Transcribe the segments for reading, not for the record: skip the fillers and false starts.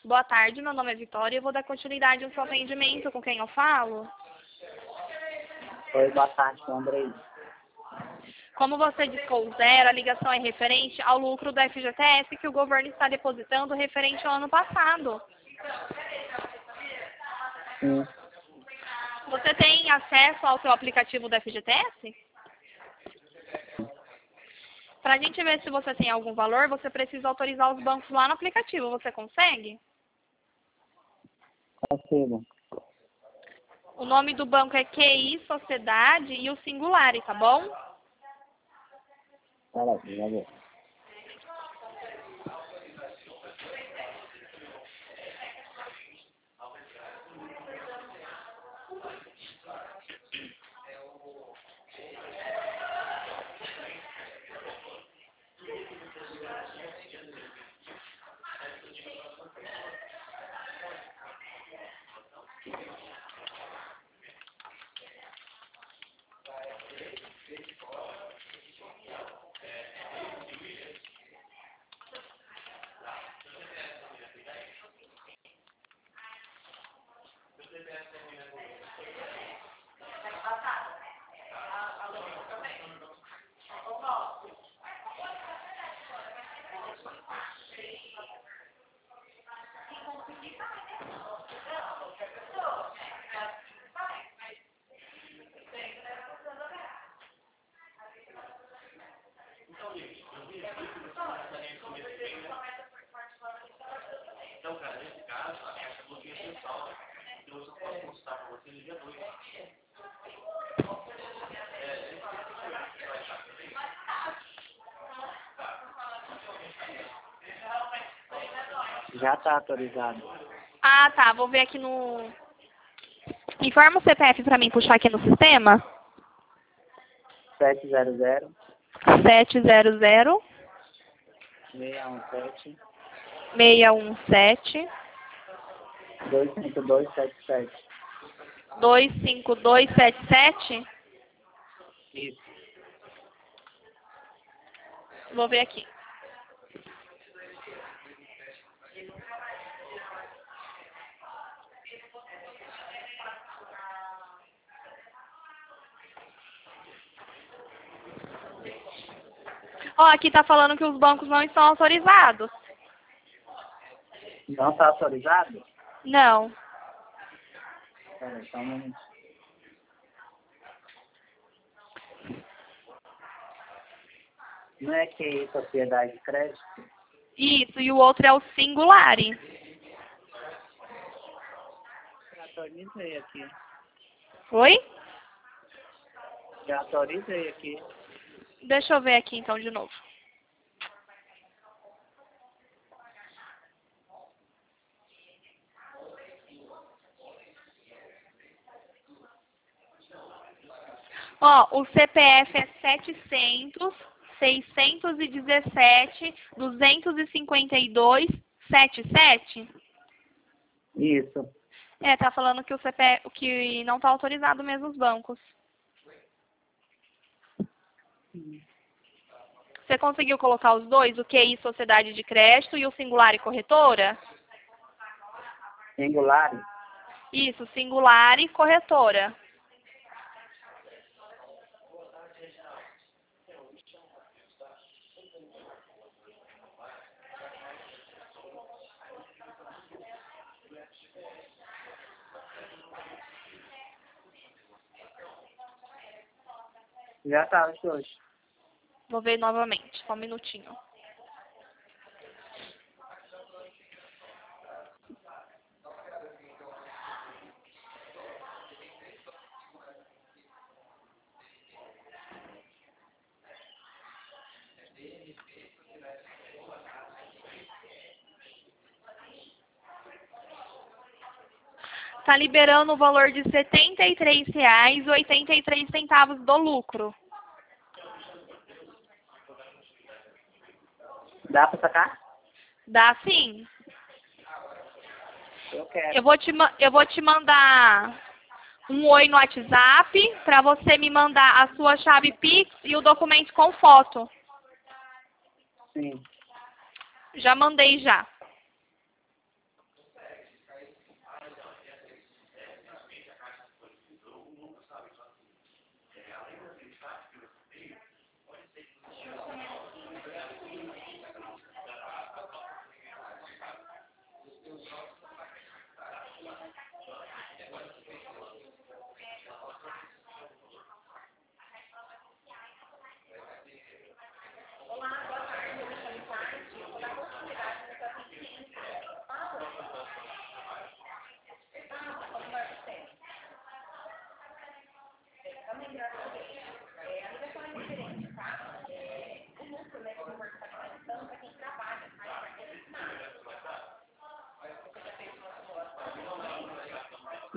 Boa tarde, meu nome é Vitória e eu vou dar continuidade ao seu atendimento. Com quem eu falo? Oi, boa tarde, Andrei. Como você discou zero, a ligação é referente ao lucro do FGTS que o governo está depositando referente ao ano passado. Sim. Você tem acesso ao seu aplicativo do FGTS? Para a gente ver se você tem algum valor, você precisa autorizar os bancos lá no aplicativo. Você consegue? Consigo. O nome do banco é QI Sociedade e o Singulari, tá bom? Peraí, já vou. Então, cara, nesse caso, a caixa bloqueia seu saldo. Então, eu só posso mostrar para você no dia 2. Já está autorizado. Ah, tá. Vou ver aqui no... Informa o CPF para mim puxar aqui no sistema. 700 700 617 617 25277. 25277. Isso. Vou ver aqui. Ó, aqui tá falando que os bancos não estão autorizados. Não está autorizado? Não. Peraí, só um minuto. Não é que Sociedade de Crédito? Isso, e o outro é o Singulari. Já autorizei aqui. Oi? Já autorizei aqui. Deixa eu ver aqui então de novo. Ó, o CPF é 700, 617, 252, Isso. É, tá falando que o CPF, que não tá autorizado mesmo os bancos. Você conseguiu colocar os dois, o QI Sociedade de Crédito e o Singulari Corretora? Singulari? Isso, Singulari Corretora. Já está os dois. Vou ver novamente, só um minutinho. Tá liberando o valor de R$ 73,83 do lucro. Dá para sacar? Dá sim. Eu quero. Eu vou te mandar um oi no WhatsApp para você me mandar a sua chave Pix e o documento com foto. Sim. Já mandei já.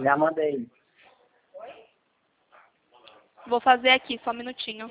Já mandei. Vou fazer aqui, só um minutinho.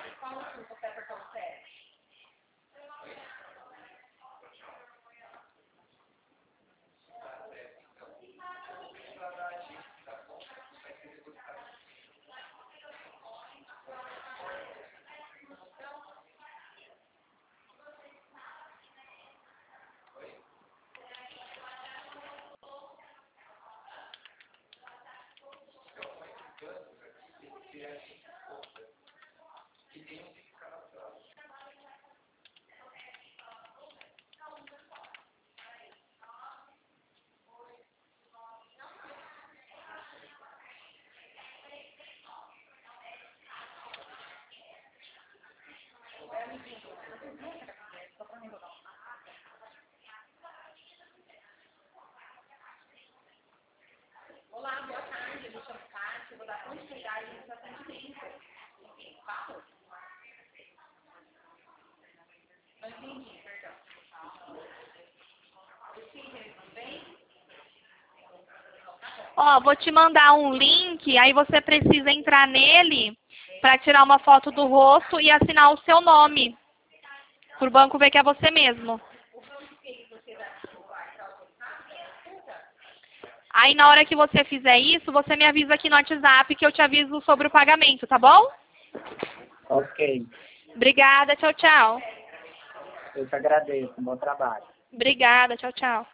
Ó, vou te mandar um link, aí você precisa entrar nele para tirar uma foto do rosto e assinar o seu nome. Para o banco ver que é você mesmo. Aí na hora que você fizer isso, você me avisa aqui no WhatsApp que eu te aviso sobre o pagamento, tá bom? Ok. Obrigada, tchau, tchau. Eu te agradeço. Bom trabalho. Obrigada, tchau, tchau.